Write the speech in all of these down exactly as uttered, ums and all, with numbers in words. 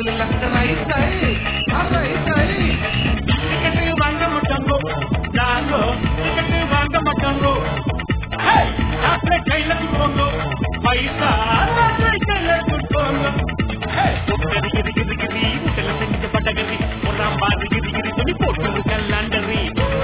வாங்க மாட்டாங்கோ நாங்கோ வாங்க மாட்டாங்கோ கையில போங்கோ பைசா கையில போங்க கிரி கிரி கிரி வீட்டுல செஞ்ச பட்டகரி ஒரு பாரு கிரி கிரி சொல்லி போட்டு கல்லாண்டரி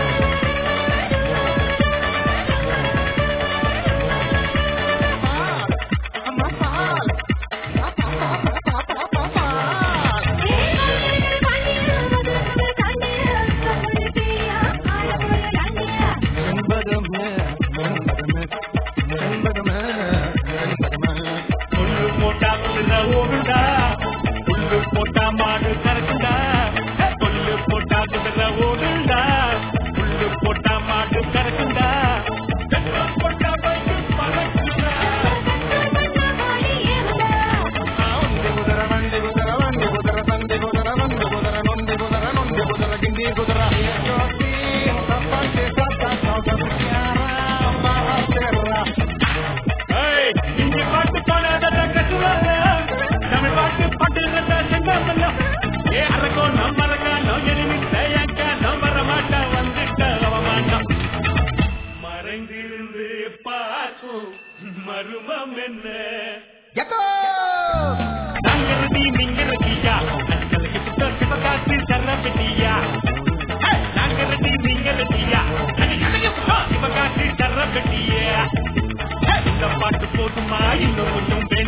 போட்டா மாடு கறக்குண்டா கொல்லு போட்டா குதிரை ஓடுண்டா புல்லு போட்டா மாடு கறக்குண்டா போட்டா பைக்கு பறக்குண்டா வண்டி குதிரை வண்டி குதிரை வண்டி குதிரை சந்தி குதிரை வந்து குதிரை நொண்டி குதிரை நொண்டி குதிரை கிண்டி குதிரை இஞ்சி பாட்டு பாடாத கட்டுவாங்க தமிழ் பாட்டு பாட்டு ஏ அரக்கோ நம்மரக்கா நோ எனிமி தயக்கா நம்பர மாட்டா வந்துட்ட அவமானம் மறைந்திருந்து பார்க்கும் மருமம் என்ன நாங்கரதி நீங்கரதியா அஞ்சலுக்கு கிட்ட சிவகாசி சரபெட்டியா நாங்கரதி நீங்கரதியா சிவகாசி சரபெட்டியா இந்த பாட்டு போதுமா இன்னும் கொஞ்சம்